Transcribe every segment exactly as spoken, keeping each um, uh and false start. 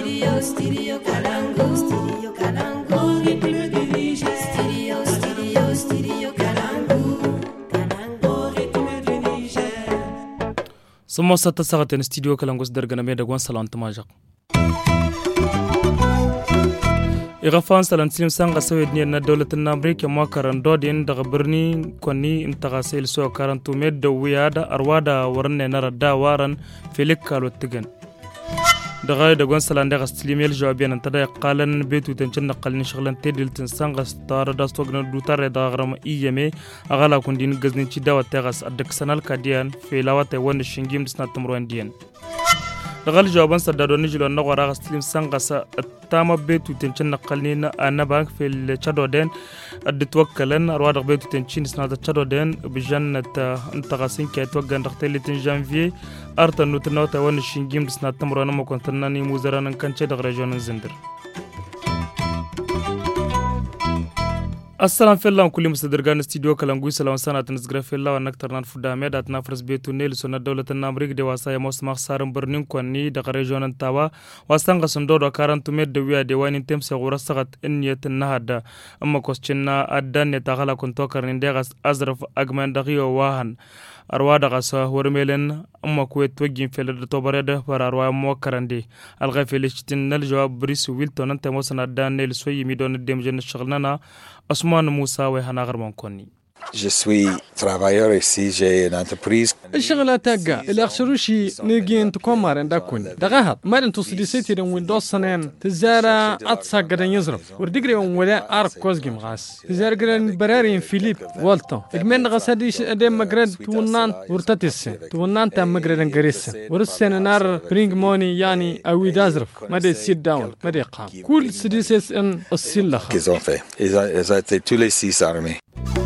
Studio, studio Kalangu. Studio Kalangu. Studio, studio, studio Kalangu. Kalangu. Somos sata sagaten studio Kalangu dargana me da gwan salan tamajak. Irafan salan slim sanga sawed ni na dawlatin Amurka ma karan dodin daga birni konni intaga sel so karantu med da wiyada arwada warne na radda waran Felix Kalottigan daga da gwan salan daga slimel jawabiyan tada qalan betu tancin naqalni shaglan tedil tin sanga star da stogna dutare da gram iyeme agala kundin gaznin ci dawa tagas adak sanal kadiyan felawata wanda shingim disna tamruandiyan dagal jawaban sadado ni jilo na gwara slim sanga sa tama betu tancin naqalni na anaba fel chadoden ad twakkalan arwa da betu tancin disna da chadoden bijannat intaqasin ka twaggan daqtelitin janvier arta nutnota wanda shingim disna tamruana mo kontanani muzaranan kanche da region zindir السلام في الله كل مستدرجان استديو كلامي سلام سنة تنزغر في الله ونكتر نان فدا ميدات نافرس بيتو نيل سنة دولة النامريك دي واسايا موسمخ سارم برنين كوني دغ ريجون انتاوا واسانغ سندو دو كارانتو ميد دويا ديوان تيم سغورا سغت انيت النهدا اما كوسچنا ادان يتغلا كنتو كرنين دغس ازرف اغمان دغيو واهن arwada qasa warmelen amma kuwet wajin fel tobarede par arwa mo karandi alga felicitin nal jawab bris wilton anta mosana danel soyi mi don dem jen shaglana asman musa wa hana garmon konni. Je suis travailleur ici, j'ai une entreprise. الشغلة تاقا الأخشروشي نيجين تكومار عندكون دغاهب ما انتو سديسيتي دون ويندوز سنين تزارا أتصا قدن يزرف وردقري ولا أرك كوزجي مغاس تزارا قدن برارين فيليب والتو إجمين غساديش أدام مقرد تونان ورتاتيس تونان تام مقردن قريس ورسين نار برينج موني يعني أوي دازرف ما دي سيت داون ما دي قام كل سديسيس ان السلخ Qu'ils ont fait. Ils ont, ils ont été tous les six armés.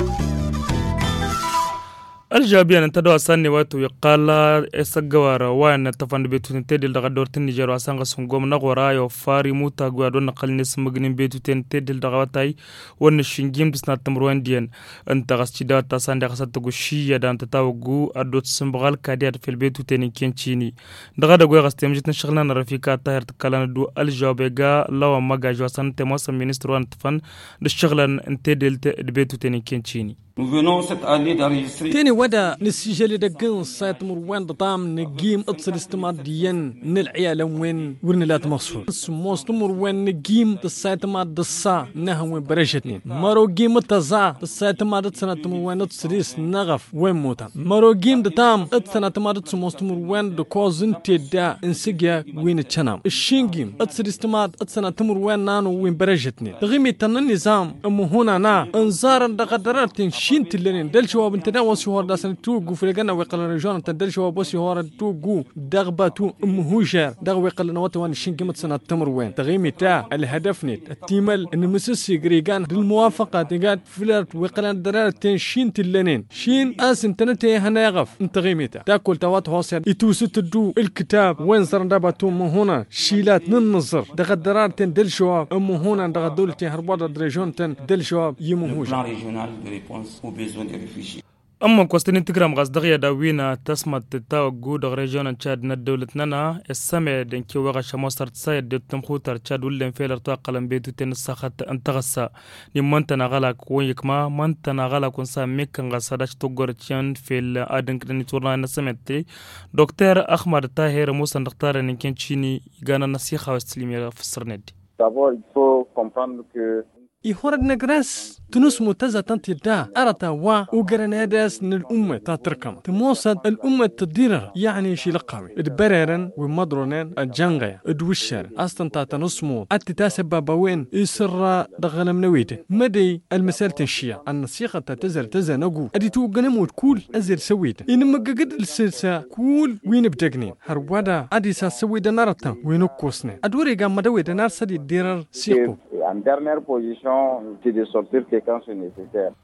الجابيان انتدوا أساني واتو يقال إساقوارا وان تفاند بيتو تنتدل دغا دورتين نيجيرو أسانغا سنقوم نغورا يو فاري موتا قوادو نقل نسمغنين بيتو تنتدل دغا واتاي وان الشنجيم دسنا تمروان ديان انت غسجدا تاسان دغا ستغو شيا دان تتاوغو أدوت سنبغال كاديات في البيتو تنين كينشيني دغا دغوي غستيمجتنا شغلان رفيقا تاهر تكالان دو الجابيغا لوا مغا جواسان تموسا مينستر وان تفان دشغلان انتدل بيتو تنين كينشيني تاني ودا نسجل دقن سايت مروان ضام نجيم اتصل استمار ديان نلعيا وين ورن لا تمصفر سموس مروان نجيم السايت ما دصا نهو برشتني مرو جيم تزا السايت ما دسنا مروان اتصريس نغف وين موتا مرو جيم دتام اتسنا تمار سموس مروان دكوزن تدا انسجيا وين تشنام الشينجيم اتصل استمار اتسنا مروان نانو وين برشتني غيمي تن النظام ام هنا نا انظار دقدرات شين تلين دل شواب انتنا وسيهور داسن توغو فلقنا ويقل رجون تدل شواب وسيهور توغو دغباتو مهوجر دغ ويقل نوات وان شنقمت سنة تمر وين تغيمي تا الهدف نت التيمل ان مسسي غريغان بالموافقة تقاد فلرت ويقل درار تين شين تلينين شين اس انتنتي هناغف انت غيمي تا تاكل توات هوسر يتوسو تدو الكتاب وين زرنداباتو مهونا شيلات ننظر دغ درار تين دل شواب مهونا دغ دولتي هربودا درجون تين دل شواب يمهوجر أما كوستين تكرم غصدقية داوينا تسمى تتاو جود ريجون تشاد ندولة ننا السمع دنكي وغا شموسر تسايد دي تمخوتر تشاد ولن فيلر تواقلن بيتو تنساخت انتغسا نمانتنا غالا كويكما مانتنا غالا كونسا ميكن غصداش تغور تيان في الادن كدني تورنا نسمتي دكتور أحمد طاهر موسى نختار نكين تشيني غانا نسيخة وستليمي في السرندي. D'abord, il faut comprendre que يهورد نجرس تنس متزة تنتدا أرتا وا وجرنادس من الأمة تتركم تموصد الأمة تديرها يعني شي لقوي البررن ومدرونين الجنغية الدوشر أصلا تتنصمو أتتاسب بابوين يسر دغنا منويد مدي المسألة تنشيا النصيحة تتزر تزنقو أدي تو جنمود كول أزر سويد إنما جد السلسة كول وين بتجنين هروادا أدي سويد نارتا وينكوسني أدوري جام مدويد نار سدي ديرر سيقو en dernière position, c'est de sortir quelqu'un c'est nécessaire.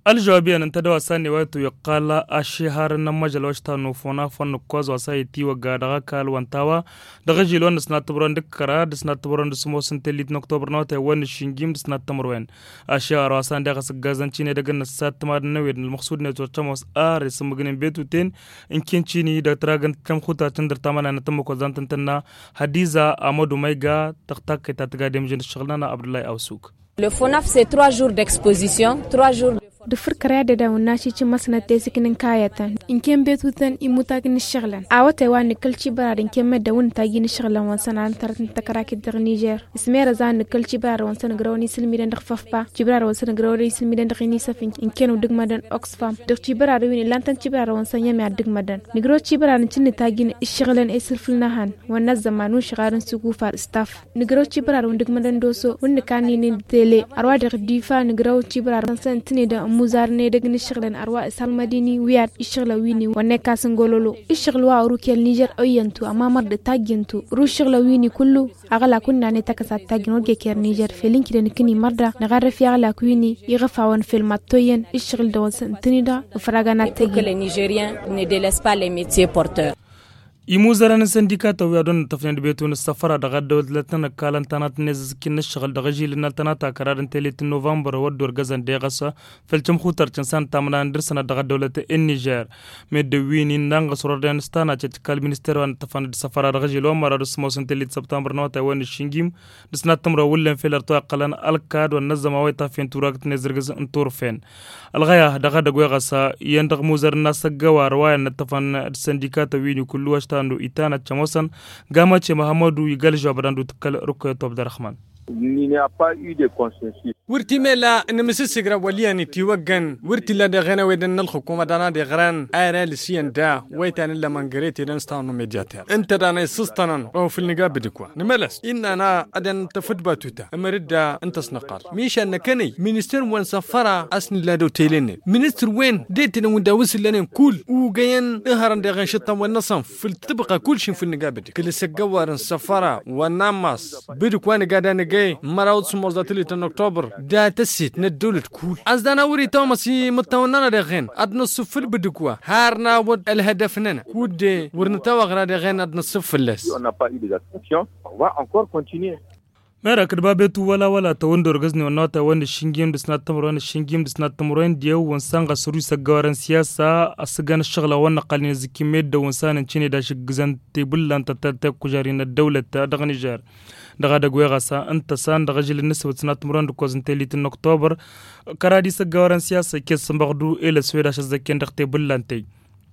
الجوابيا انت دوا ساني ويتو يقال الشهر نمجل وشتا نوفونا فن كوز وسايتي وغادغا كال وانتاوا دغجي لون سنا تبرون دكرا دسنا تبرون دسمو سنتليت نوكتوبر نوتا ون شينجيم دسنا تمروين اشهر واسان دغس غازانچيني دغن سات ماد نويد المقصود نتو تشموس ار سمغن بيتوتين ان كينچيني دتراغن كم خوتا تندر تمانا نتمو كوزانتنتنا حديثا امودو مايغا تختاك تاتغا ديمجن شغلنا عبد الله اوسوك. Le FONAF c'est trois jours d'exposition, trois jours da furkara da da wannan shi cin masana te sikinin kayatan in ken betutan in mutagin shaglan a wata wani kalci bara din ken da wani tagin shaglan wan sanan tartin takara ki da Niger ismera zan kalci bara wan sanan grawni silmi dan khaffa jibrar wan sanan grawni silmi dan khini safin in ken dug madan oxfam da ci bara wini lantan ci bara wan san yami dug madan ni gro ci bara nin cin tagin shaglan ay sirfulna han wannan zamanu shagarin su gufar staff ni gro ci bara wan dug madan doso wanda kani ni tele arwa da difa ni gro ci bara san tini da muzar ne daga ni shaglan arwa salmadini wiyat ishagla wini wanne kasan gololo ishagla wa rukel Niger oyantu amma mar da tagintu ru shagla wini kullu agala kunna ne takasa tagin orge ker Niger felinki da nikini marda na garfi agala kwini yigafa wan filmatoyen ishagla da wasan tinida fragana tagin les Nigériens ne délaissent pas les métiers porteurs. يموزران سنديكات ويادون تفنيد بيتون السفرة دغا دولتنا كالان تانات نيز كين الشغل دغا جيلنا تناتا قرارن تليت نوفمبر ودور غزان ديغاسا فلچم خوتر چنسان تامنان درسنا دغا دولت النيجر مد ويني نانغ سوردان ستانا تشكال مينستر وان تفنيد السفرة دغا جيلو مرا دسمو سنتليت سبتمبر نوتا وين شينجيم دسنا تمر ولن فيلر تو قلان الكاد ونظم ويتا فين توراكت نزرغز انتور فين الغايه دغا دغوغاسا يندغ موزرنا سغوا روايه تفن سنديكات ويني كل واش ndo itana chamosan gama che Mahamadou Igal Jabrandu tkal rukoy top darahman. Il n'y a pas eu de consensus. ورتي ملا ان مسسغرا ولياني تيوغن ورتي لا دغنا ودن الحكومه دانا دي غران ايرال سيان دا ويتان لما غريتي دنستانو ميدياتير انت دانا سستنن او في النقاب دكوا نملس ان انا ادن تفدباتوتا امردا انت سنقر ميش ان كني مينستر وين سفرا اسن لا دو تيلين مينستر وين ديت نو داوس لنا كل وغين هران دغن شتا ونصم في الطبقه كل شيء في النقاب دك كل سغوار سفرا وناماس بدكوا نغادا نغي مراوت سموزاتلي تن اكتوبر دا تسيت ندولة كول أزدانا وري توماسي متوننا دغين أدنى الصفر بدكوا هارنا ود الهدف ننا ود ورنتوا غنا دغين أدنى الصفر لس. On n'a pas eu des actions, on va encore continuer. ميرا كدبابيتو ولا ولا توندور غزني ونوتا وين الشينجيم دسنا تمرون الشينجيم دسنا تمرون ديو ونسانغا سوري سغورن سياسة أسغان الشغلة وانا قالين زكيميد دو ونسان انشيني داش غزان تيبلان تتلتك كجارين الدولة دغني جار دغا دغوغاسا انت سان دغجل النسبة دسنا تمرون دكوزن تيليت اكتوبر كرادي سغورن سياسة كيس مبغدو إلى سويداش زكين دغ تيبلان تي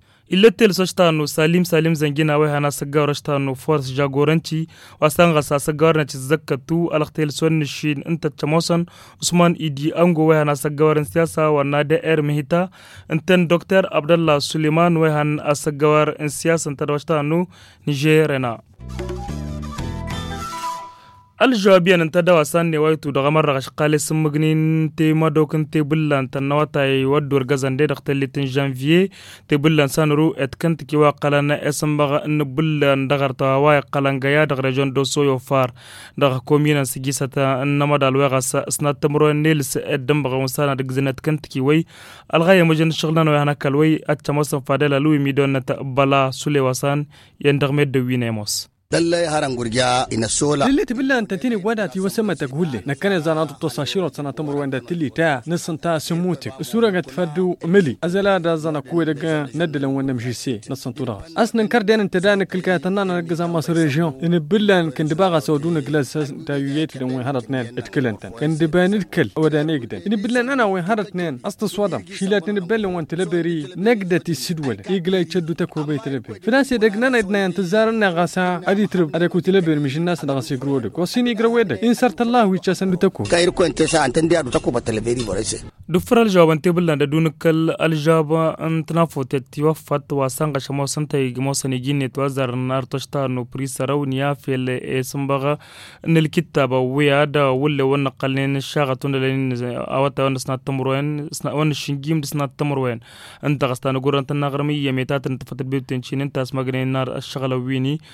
إلتل سشتانو سالم سالم زنجنا وهنا سجارشتانو فورس جاغورنتي وسانغا سجارنتي زكتو الختيل سونشين انت تشموسن عثمان إيدي أنغو وهنا سجارن سياسة ونادى إير مهتا انتن دكتور عبد الله سليمان وهنا سجار سياسة انت دوشتانو نيجيرنا الجوابيا انت دوا ساني ويتو دغ مره قال سمغنين تي ما دوكن تي بلان تنواتاي ودور غزان دي دختلي تن جانفي تي بلان سانرو اتكنت كي واقلنا اسم بغا ان بلان دغرتا واي قلان غيا دغ ريجون دو سويو فار دغ كومينا سيجيستا انما دال وغاس اسنات تمرو نيلس ادم بغا وسانا دغ زنت كنت كي وي الغايه مجن شغلنا وهنا كلوي اتموس فادلا لوي ميدون تبلا سولي وسان يندغ مد وينيموس لله هران غورجا إن السولا للي تبلا أنت تيني وداتي وسمة تقول لي نكنا زانات التصاشير وصنا تمر وين دتلي تا نصن تا سموتك السورة قد فردو ملي أزلا دا زانا كوي دقا ندل وين نمشي سي نصن طراس أصلا كردين أنت دانك كل كاتنا نجزا مصر ريجيون إن بلا كن دباغا سودون جلاس تايويت لون وين هذا اثنين اتكلنتن كن دبان الكل وداني جدا إن بلا أنا وين هذا اثنين أصل صوادم شيلات إن بلا وين تلبري نقدتي السدولة يقلا يشدو تكو بيت لبي فناس يدقنا ندنا انتظارنا غاسا ترب أنا كنت لبير مش الناس اللي غسي يقولك وصيني يقرودك إن صرت الله ويتشاسن دتكو كايركو أنت سان تندي أدو تكو بتلبيري بريسه دفر الجواب أنت بلنا دونك الجواب أنت نافوت توفت وسانغ شمو سنتي جموسن يجيني توزر نار تشتار نو بريسرو نيافي الاسم بغا إن الكتابة ويادا ولا ونقلين الشاغة تندلين أوتا ونسنا تمروين سنا ون الشنجيم دسنا تمروين أنت غستان قرن تنغرمية ميتات أنت فتت بيوتين شين أنت اسمع جنين نار الشغلة ويني دغج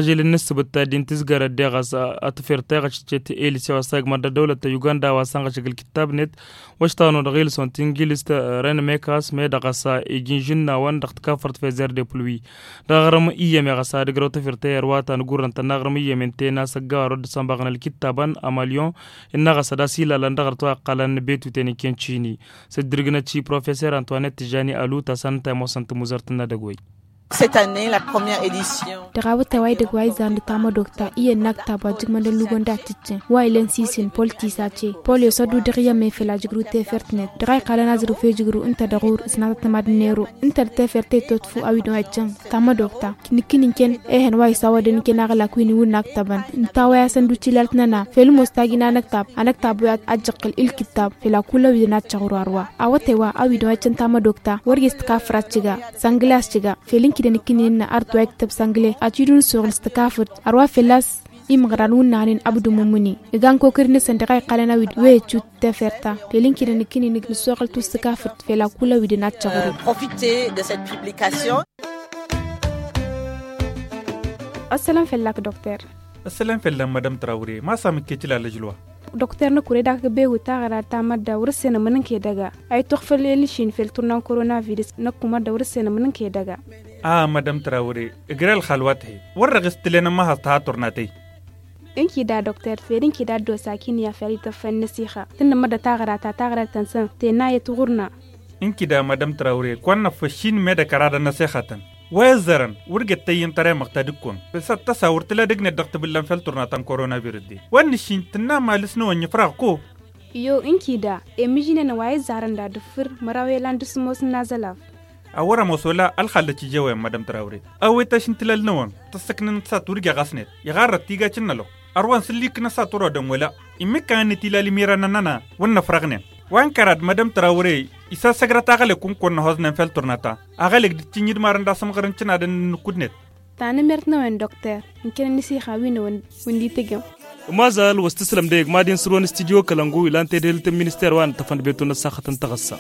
تجيل النسبة تادين تزجر الدغس أتفير تاغش تشتي إلي سوا ساق مدى دولة يوغندا وسانغ شكل كتاب نت واشتانو دغيل سونتين جيلست رين ميكاس ميدا غسا إيجين جنة وان دخت كافرت في زير دي بلوي دغرم إيا ميغسا دغرو تفير تاير واتا نقورن تنغرم إيا من تينا ساقا رد سنباغن الكتابان أماليون إنغسا دا سيلا لندغر توا قالان بيتو تاني كينشيني سدرغنا تشي بروفيسور أنطوانيت تجاني ألو تسانتا موسانت مزارتنا دغوي. Cette année, la première édition. Dagawa tawai da gwai zan da tama dokta iya nakta ba jigman da lugon da titce. Wai len sisin polti sace. Polio sadu da riya mai fela jigru te fertnet. Dagai kala na zuru fe jigru inta da gur isna ta mad nero. Inta te ferte tot fu awi do haccan. Tama dokta. Nikinin ken ehen wai sawa da nike nagala kwini wun nakta ban. Inta waya san du cilalt nana. Fel mustagi na nakta. Anakta bu ajqal il kitab fela kula wi na chagurarwa. Awate wa awi do haccan tama dokta. Wargist ka fratchiga. Sanglas chiga. Felin كده نكنين أرتو أكتب سانجلي أتيرون سوغل استكافت أروى فلاس إمغرانون نانين أبدو ممني إذا كوكرني سندقاي قالنا ويد ويتشوت تفرتا فيلين كده نكنين نكن سوغل تو استكافت فيلا كولا ويدنا تشغري. Profitez de cette publication. السلام فيلاك دكتور. السلام فيلاك مدام تراوري ما سامك كتلا لجلوا. دكتور نكوري داك بيو تاغرا تامدا ورسنا مننكي دغا اي تخفل ليشين في التورنان كورونا فيروس نكوما دا ورسنا مننكي دغا اه مدام تراوري اجرال خلوته ورغست لنا ما هستها تورناتي انكي دا دكتور فيرينكي دا دو ساكين يا فريد تفن نسيخه تن مدا تاغرا تا تاغرا تنسن تنايه تغورنا انكي دا مدام تراوري كون فشين ميدا كرادا نسيختن وزرن ورجت تيم ترى مقتدكون بس التصور تلا دقنا الضغط بالله في التورناتان كورونا فيروس دي ونشين تنام لسنو يفرقكو يو انكي دا امجينا نواي زارن دا دفر مراوي لاندس موس نازلاف أورا موسولا الخالة تجاوي مدام تراوري أو تاشن تلال نوان تسكن نسات ورجع غسنت يغار تيجا تنلو أروان سليك نسات ورا دم ولا إمي كان تلال ميرانا نانا ونفرغنا وان كراد مدام تراوري إسا سجرت أغلقكم كون هزنا في التورناتا أغلق تيجي مارن داسم غرنتنا دن نكودنت تاني مرتنا وين دكتور يمكن نسي خوين وين وين تيجي ما زال واستسلم ديك ما دين سرون استديو كلانغو إلى أن تدل المينستير وان تفند بيتون الساخة تغسى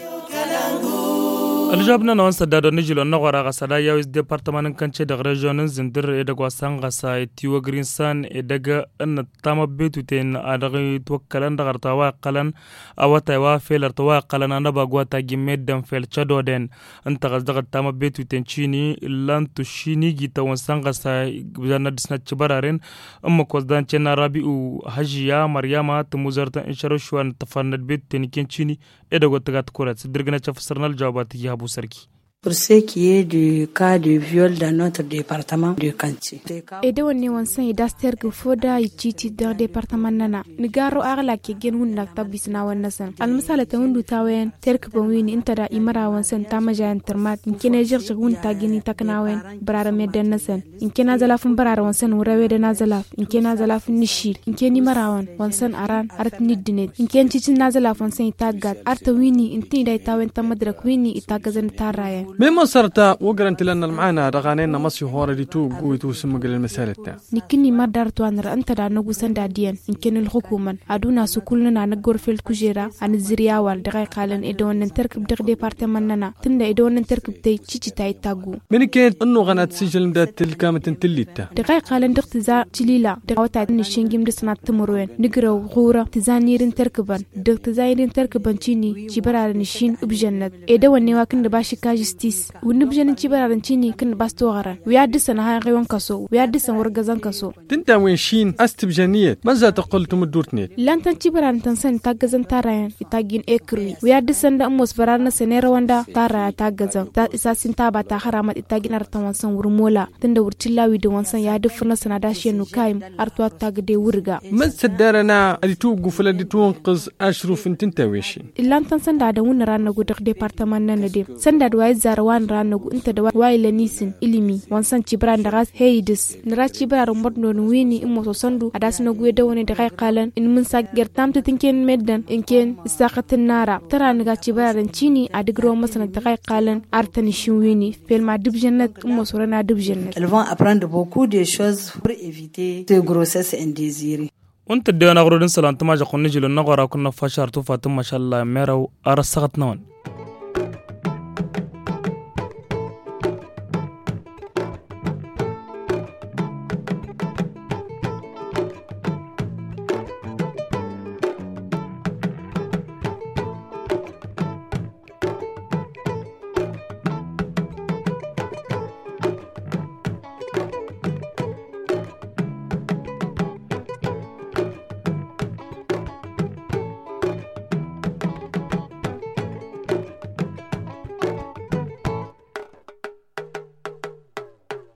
الجابنا نون سدادو نجيلو نغورا غسادا ياويس ديبارتمان كانشي دغ ريجيون زندر ادغوا سانغاسا تيو غرينسان ادغ ان تام بيتوتين ادغي توكلان دغرتوا قلن او تاوا فيلر توا قلن انا باغوا تاغي ميدن فيل تشادودن انت غزدغ تام بيتوتين تشيني لان تشيني جيتا وان سانغاسا بزانا دسنا تشبرارين ام كوزدان تشنا ربيو حجيا مريما تموزرت انشروشوان تفند بيتين كينشيني ادغو تغات كورات سدرغنا تفسرنا الجوابات يا Pour ce qui est du cas de viol dans notre département de Kanti. Ede wonni wansan idaster go foda yichiti der département nana. Nigaro agla ke gen hunna tabisna wannasan. Al misala ta hundu tawen terk bonwini intada imara wansan tamaja intermat inkene jirj gun tagini taknawen barara medden nasan. Inkena zalafun barara wansan wurawe de nazalaf inkena zalafun nishir inkeni marawan wansan aran art niddinet inken cicin nazalaf wansan itagat arta wini inti dai tawen tamadrak wini itagazan taraya. مما صرت وقرنت لنا معنا رغانينا مصي هورا دي تو قويتو سمقل المسالة تا نكني ما دارتو أنا أنت دا نقو سندا ديان إن كان الحكومة أدونا سكولنا نقور في الكجيرة عن الزريا والدغاي قالن إدوان نتركب دغ ديبارتماننا تندا إدوان نتركب تي تشيتي تاي تاقو من كانت أنو غنات سجل مدات الكامة تنتليتا دغاي قالن دغ تزا تليلا دغوتا نشنجي مدسنا تمروين نقرو غورة تزانيرين تركبان دغ تزايرين تركبان تشيني جبرار نشين بجنة إدوان نواكن دباشي كاجستي ونبجن نجيبرارن تشيني كن باستو غران ويادسن هاي غيوان كاسو ويادسن ورغزان كاسو تنتا وين شين استبجانية ماذا تقول تمدورتني لان تنجيبرارن تنسن تاغزن تاراين يتاغين اكروي ويادسن دا اموس برارنا سنيرا واندا تارا تاغزن تا اساسين تابا تا حرامات يتاغين ارتوانسن ورمولا تندا ورتلاوي دوانسن يادفنا سناداشين نكايم ارتوا تاغدي ورغا من سدارنا اديتو غفلا ديتو انقز اشرف تنتا وين شين لان تنسن دا دون رانا غودخ ديبارتمان ندي سندا وايز wan ranagu inta da waile nisin ilimi wansan cibran da gas heidis nira cibrar modno wini imo so sandu adas no guede woni da kai qalan in mun sa gertam ta tinken meddan inken isaqatin nara tara niga cibraran cini adigro masana da kai qalan artani shin wini fel ma dub jannat imo so rana dub jannat. Elles vont apprendre beaucoup de choses pour éviter ces grossesses indésirées. وانت الديوان اغرودن سلام تما جاكون نجلو نغورا كنا فاشارتو فاتم ما شاء الله ميرو ارسغت نون